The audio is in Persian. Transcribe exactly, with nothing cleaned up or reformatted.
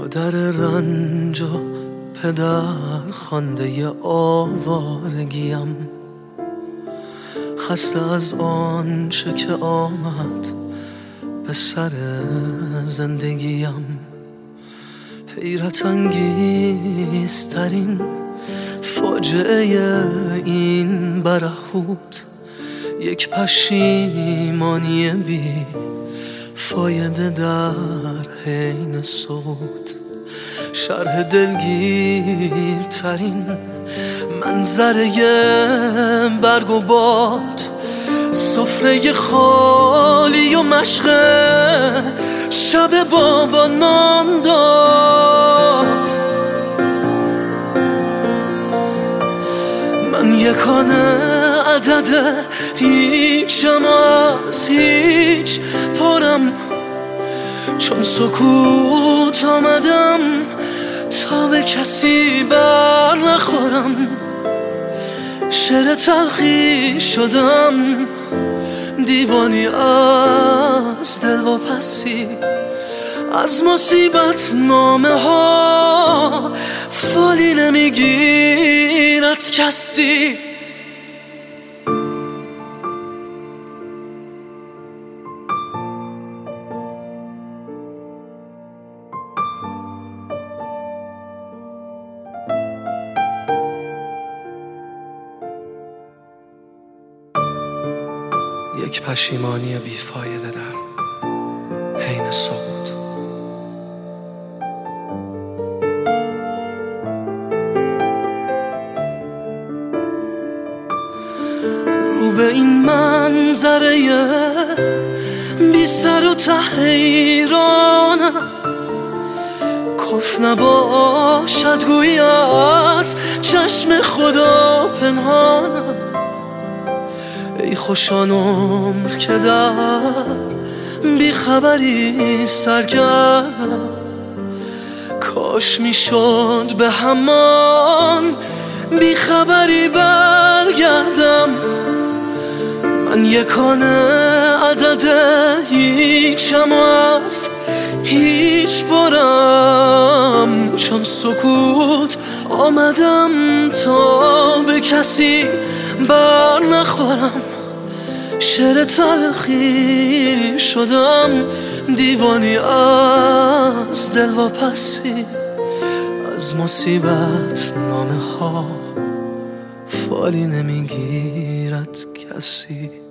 مادر رنج و پدر خوانده آوارگیم، خسته از آنچه که آمد به سر زندگیم. حیرت انگیزترین فاجعه این برهوت، یک پشیمانی بی فایده در حین صوت. شرح دلگیرترین منظره برگ و باد، سفره خالی و مشق شب بابا نان داد. من یکانه عدد هیچم از هیچ پرم، چون سکوت آمدم تا به کسی بر نخورم. شعر تلخی شدم، دیوانی از دل و پسی، از مصیبت نامه ها فالی نمیگیرد کسی. یک پشیمانی بیفایده در حین سقوط. رو به این منظره بی سر و ته حیرانم، کف نباشد گویی از چشم خدا پنهانم. ای خوشان عمر که در بیخبری سرگردم، کاش میشد به همان بیخبری برگردم. من یکانه عدد هیچم از هیچ پرم، چون سکوت آمدم تا به کسی بر نخورم. شعر تلخی شدم، دیوانی از دل و پسی، از مصیبت نامه ها فالی نمیگیرد کسی.